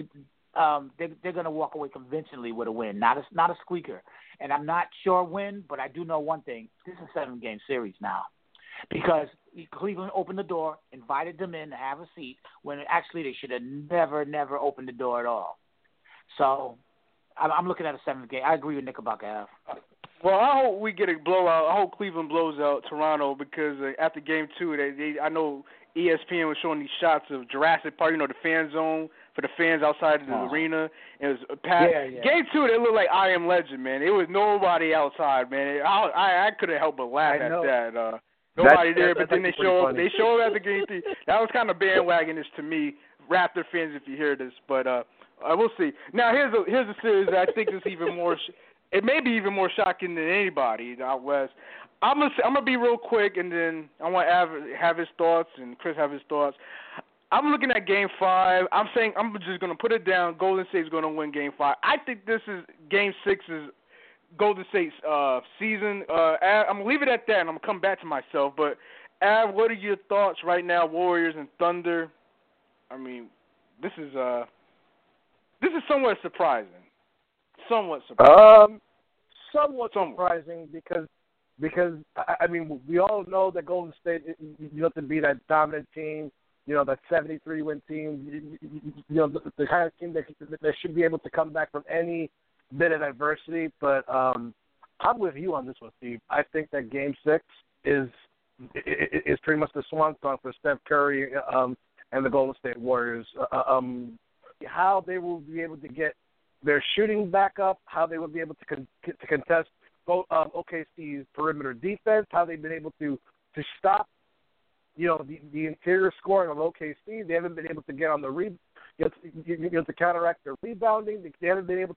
going to walk away convincingly with a win, not a squeaker. And I'm not sure when, but I do know one thing: this is a 7-game series now, because Cleveland opened the door, invited them in to have a seat, when actually they should have never opened the door at all. So I'm looking at a 7th game. I agree with Knickerbocker. Well, I hope we get a blowout. I hope Cleveland blows out Toronto, because after Game 2, I know ESPN was showing these shots of Jurassic Park, the fan zone for the fans outside of the arena. It was packed. Yeah. Game 2, they looked like I Am Legend, man. It was nobody outside, man. I couldn't help but laugh at that. Nobody there, but then they showed up at the Game 3. That was kind of bandwagonish to me, Raptor fans, if you hear this. But we'll see. Now, here's a series that I think is even more. It may be even more shocking than anybody out west. I'm gonna be real quick, and then I want to have his thoughts, and Chris have his thoughts. I'm looking at Game 5. I'm saying I'm just gonna put it down. Golden State's gonna win Game 5. I think this is Game 6 is Golden State's season. I'm gonna leave it at that, and I'm gonna come back to myself. But Av, what are your thoughts right now, Warriors and Thunder? I mean, this is somewhat surprising. Somewhat surprising because I mean, we all know that Golden State, to be that dominant team, that 73-win team, the kind of team that should be able to come back from any bit of adversity. But I'm with you on this one, Steve. I think that Game 6 is pretty much the swan song for Steph Curry and the Golden State Warriors. How they will be able to get their shooting back up, how they will be able to contest OKC's perimeter defense, how they've been able to stop, the interior scoring of OKC. They haven't been able to get on the to counteract their rebounding. They haven't been able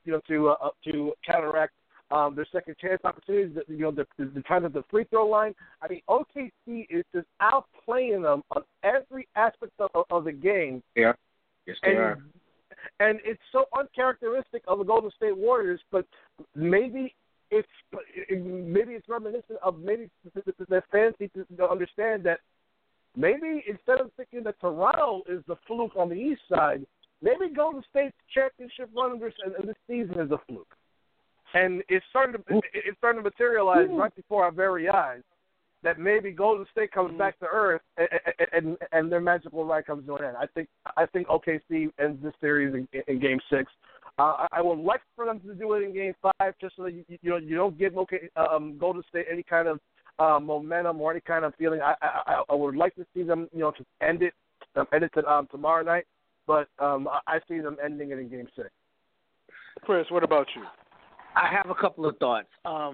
to counteract their second chance opportunities. The time at the free throw line. I mean, OKC is just outplaying them on every aspect of the game. Yeah, yes they are. And it's so uncharacteristic of the Golden State Warriors, but maybe it's reminiscent of maybe the fans need to understand that maybe instead of thinking that Toronto is the fluke on the East side, maybe Golden State's championship run this season is a fluke, and it's starting to materialize right before our very eyes. That maybe Golden State comes back to earth and their magical ride comes to an end. I think OKC ends this series in Game 6. I would like for them to do it in Game 5, just so that you don't give Golden State any kind of momentum or any kind of feeling. I would like to see them to end it tomorrow night, but I see them ending it in Game 6. Chris, what about you? I have a couple of thoughts.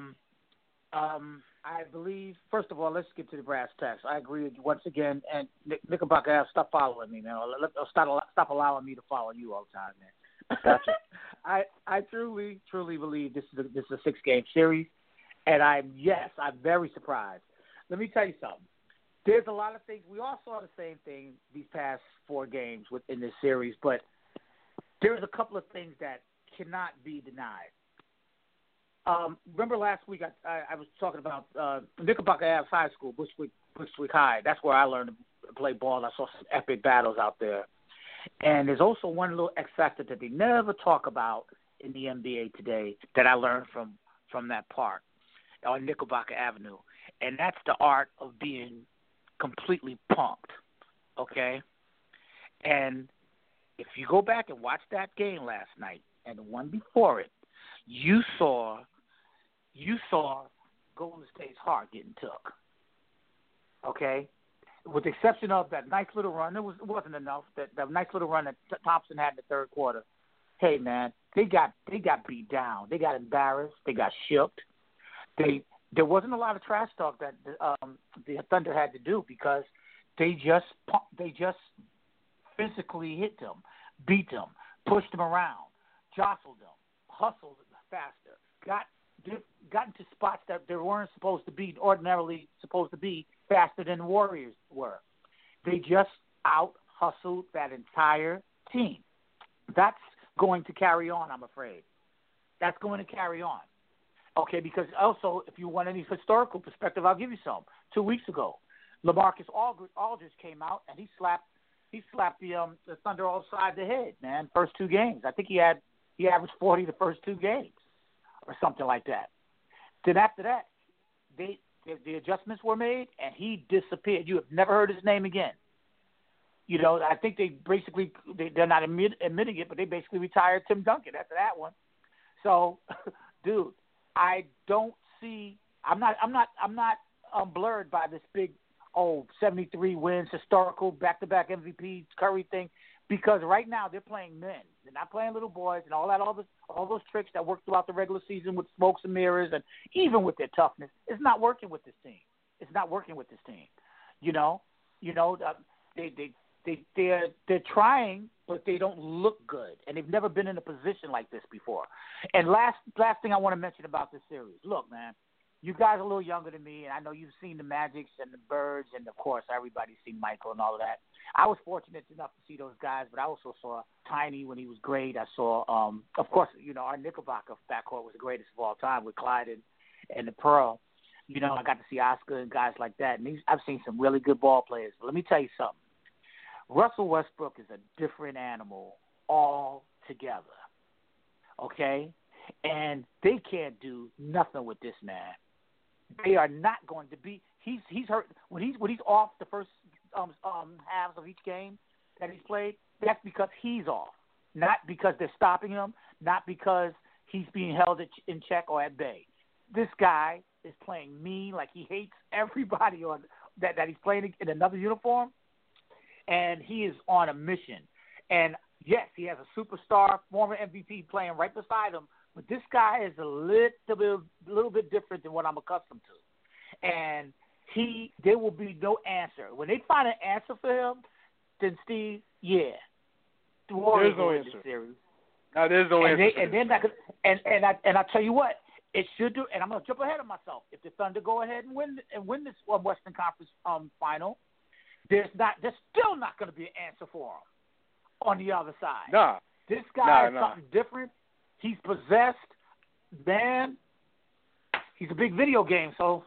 I believe, first of all, let's get to the brass tacks. I agree with you once again. And Knickerbocker, stop following me, man. Stop allowing me to follow you all the time, man. Gotcha. I truly believe this is a 6-game series, and I'm very surprised. Let me tell you something. there's a lot of things. We all saw the same thing these past 4 games within this series, but there's a couple of things that cannot be denied. Remember last week I was talking about Knickerbocker Ave High School, Bushwick High. That's where I learned to play ball. I saw some epic battles out there. And there's also one little X factor that they never talk about in the NBA today that I learned from that park on Knickerbocker Avenue, and that's the art of being completely punked, okay? And if you go back and watch that game last night and the one before it, you saw Golden State's heart getting took, okay? With the exception of that nice little run, it wasn't enough. That nice little run that Thompson had in the third quarter. Hey man, they got beat down. They got embarrassed. They got shooked. There wasn't a lot of trash talk that the Thunder had to do because they just physically hit them, beat them, pushed them around, jostled them, hustled faster, got into spots that they weren't supposed to be, ordinarily supposed to be, faster than the Warriors were. They just out-hustled that entire team. That's going to carry on, I'm afraid. That's going to carry on. Okay, because also, if you want any historical perspective, I'll give you some. 2 weeks ago, LaMarcus Aldridge came out and he slapped the Thunder upside the head, man, first 2 games. I think he averaged 40 the first 2 games or something like that. Then after that, the adjustments were made, and he disappeared. You have never heard his name again. You know, I think they're not admitting it, but they basically retired Tim Duncan after that one. So, dude, I don't see. I'm not blurred by this big 73 wins, historical back-to-back MVP Curry thing, because right now they're playing men. They're not playing little boys and all those tricks that work throughout the regular season with smokes and mirrors and even with their toughness. It's not working with this team. It's not working with this team. They're trying, but they don't look good, and they've never been in a position like this before. And last thing I want to mention about this series. Look, man, you guys are a little younger than me, and I know you've seen the Magics and the Birds, and, of course, everybody's seen Michael and all of that. I was fortunate enough to see those guys, but I also saw Tiny when he was great. I saw, of course, our Knickerbocker backcourt was the greatest of all time with Clyde and the Pearl. I got to see Oscar and guys like that, and I've seen some really good ball players. But let me tell you something. Russell Westbrook is a different animal altogether, okay? And they can't do nothing with this man. They are not going to be. He's hurt when he's off the first halves of each game that he's played. That's because he's off, not because they're stopping him, not because he's being held in check or at bay. This guy is playing mean, like he hates everybody on that he's playing in another uniform, and he is on a mission. And yes, he has a superstar, former MVP playing right beside him, but this guy is a little bit different than what I'm accustomed to. And there will be no answer. When they find an answer for him, then Steve, yeah, the Warriors there's no win answer. This series. No, there's no answer. And I tell you what, it should do. And I'm going to jump ahead of myself. If the Thunder go ahead and win this Western Conference final, there's still not going to be an answer for him on the other side. Nah. This guy is something different. He's possessed, man. He's a big video game, so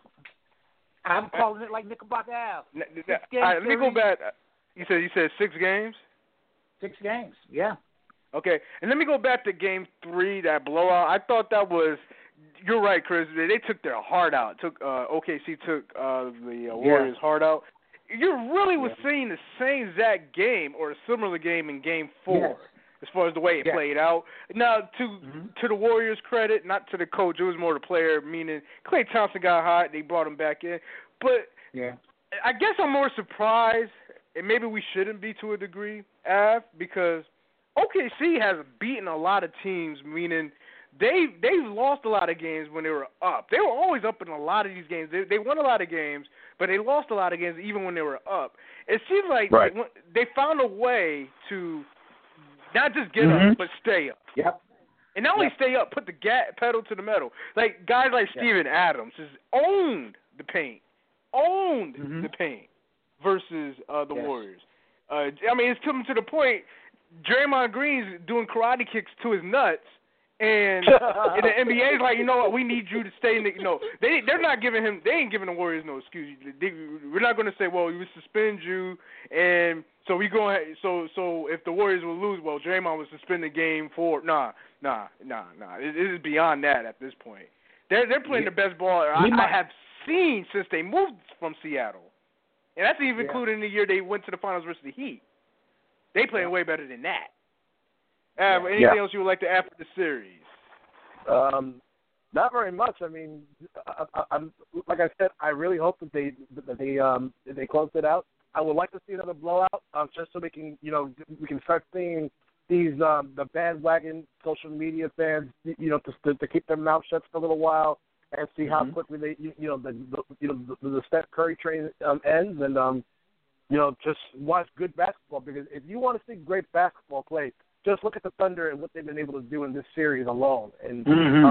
I'm calling it like Knickerbocker Ave. Let me go back. You said 6 games? 6 games, yeah. Okay, and let me go back to Game 3, that blowout. I thought that was – you're right, Chris. They took their heart out. OKC took the Warriors' heart out. You really was seeing the same exact game or a similar game in Game 4 as far as the way it played out. Now, to the Warriors' credit, not to the coach, it was more the player, meaning Klay Thompson got hot. They brought him back in. But I guess I'm more surprised, and maybe we shouldn't be to a degree, Av, because OKC has beaten a lot of teams, meaning they've lost a lot of games when they were up. They were always up in a lot of these games. They won a lot of games, but they lost a lot of games even when they were up. It seems like they found a way to not just get up, but stay up. Yep. And not only stay up, put the pedal to the metal. Like guys like Steven Adams has owned the paint. The paint. versus the Warriors. I mean, it's coming to the point. Draymond Green's doing karate kicks to his nuts, and the NBA is like, you know what? We need you to stay in the. They're not giving him. They ain't giving the Warriors no excuse. We're not going to say, well, we suspend you, and so we going. So if the Warriors will lose, well, Draymond will suspend the game for. Nah. It is beyond that at this point. They're playing the best ball I have seen since they moved from Seattle. And that's even including the year they went to the finals versus the Heat. They playing way better than that. Anything else you would like to add for the series? Not very much. I mean, I'm like I said, I really hope that they close it out. I would like to see another blowout, just so we can start seeing these the bandwagon social media fans, to keep their mouth shut for a little while and see how quickly they, the Steph Curry train ends, and just watch good basketball. Because if you want to see great basketball play, just look at the Thunder and what they've been able to do in this series alone. And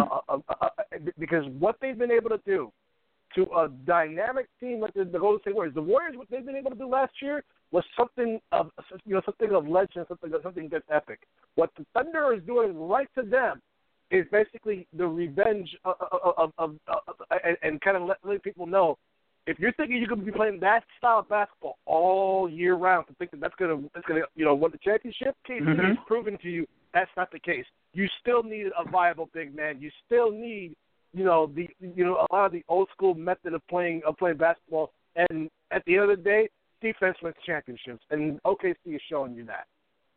because what they've been able to do to a dynamic team like the Golden State Warriors, what they've been able to do last year was something of legend, something that's epic. What the Thunder is doing right to them is basically the revenge of and kind of letting people know, if you're thinking you're going to be playing that style of basketball all year round, to think that's going to win the championship, KD is proving to you that's not the case. You still need a viable big man. You still need a lot of the old school method of playing basketball. And at the end of the day, defense wins championships, and OKC is showing you that.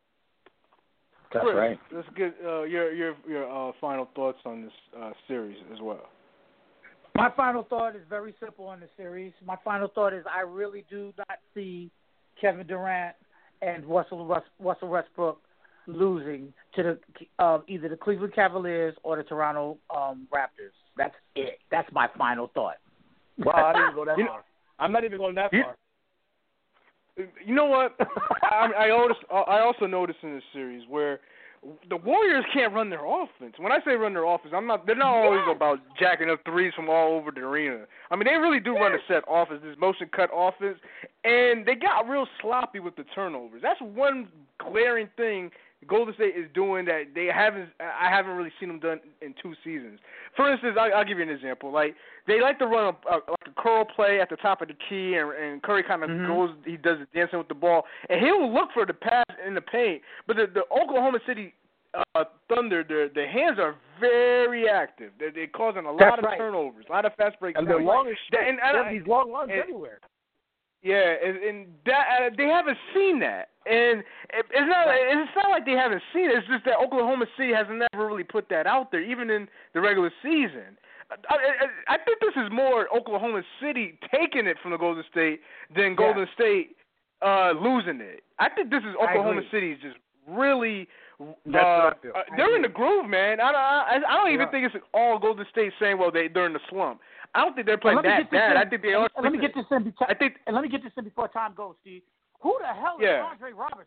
That's Chris, right. Let's get your final thoughts on this series as well. My final thought is very simple on the series. My final thought is I really do not see Kevin Durant and Russell Westbrook losing to either the Cleveland Cavaliers or the Toronto Raptors. That's it. That's my final thought. Wow, I didn't go that far. I'm not even going that far. You know what? I also noticed in this series where the Warriors can't run their offense. When I say run their offense, they're not always about jacking up threes from all over the arena. I mean, they really do run a set offense, this motion cut offense, and they got real sloppy with the turnovers. That's one glaring thing Golden State is doing that I haven't really seen them done in 2 seasons. For instance, I'll give you an example. Like, they like to run a curl play at the top of the key, and Curry kind of goes, he does the dancing with the ball, and he'll look for the pass in the paint. But the Oklahoma City Thunder, their hands are very active. They're causing a lot of turnovers, a lot of fast breaks. And they're long as shit. They have these long runs everywhere. Yeah, and that, they haven't seen that. And it's not like they haven't seen it. It's just that Oklahoma City has never really put that out there, even in the regular season. I think this is more Oklahoma City taking it from the Golden State than Golden State losing it. I think this is Oklahoma City just really they're in the groove, man. I don't even think it's all Golden State saying, well, they're in the slump. I don't think they're playing that bad. I think they are. Let me get this in before time goes, Steve. Who the hell is Andre Robertson?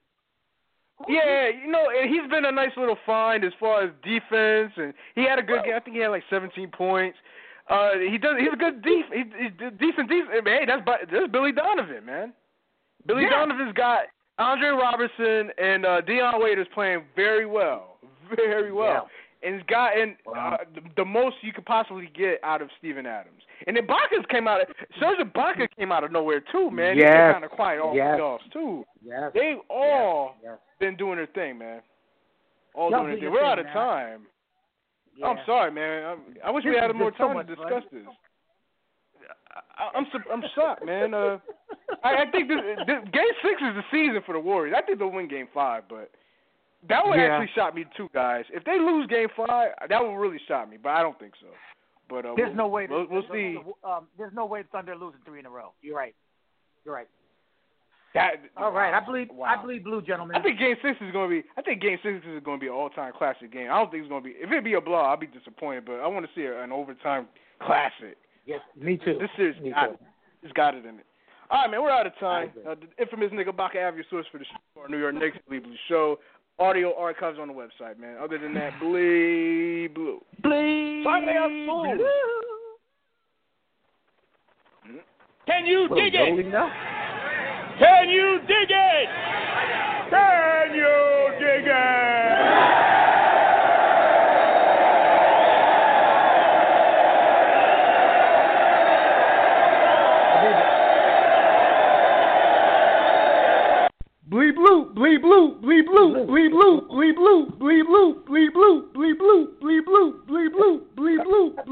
And he's been a nice little find as far as defense, and he had a good game. I think he had like 17 points. He's a good he's decent. Hey, that's Billy Donovan, man. Billy Donovan's got Andre Robertson, and Deion Waiters playing very well. Very well. Yeah. And he's gotten the most you could possibly get out of Steven Adams. And then Serge Ibaka came out of nowhere too, man. He's been kind of quiet all playoffs too. Yes. They've all been doing their thing, man. Doing their thing. We're out of time. Yeah. I'm sorry, man. I wish we had more time to discuss this. I'm shocked, man. I think this Game 6 is the season for the Warriors. I think they'll win Game 5, but that would actually shock me too, guys. If they lose Game 5, that would really shock me, but I don't think so. But there's no way. We'll see. There's no way Thunder losing 3 in a row. You're right. All right. I believe blue, gentlemen. I think Game 6 is going to be an all-time classic game. I don't think it's going to be. If it be a blowout, I'll be disappointed. But I want to see an overtime classic. Yes, me too. This series it's got it in it. All right, man. We're out of time. The infamous Knickerbocker Ave, your source for the show, our New York Knicks Bleed Blue show. Audio archives on the website, man. Other than that, Bleed Blue. Bleed Blue. Can you dig it? Now? Can you dig it? Can you dig it? Bleed blue, bleed blue, bleed blue, bleed blue, bleed blue, bleed blue, bleed blue, bleed blue, bleed blue, bleed blue, bleed blue, bleed blue,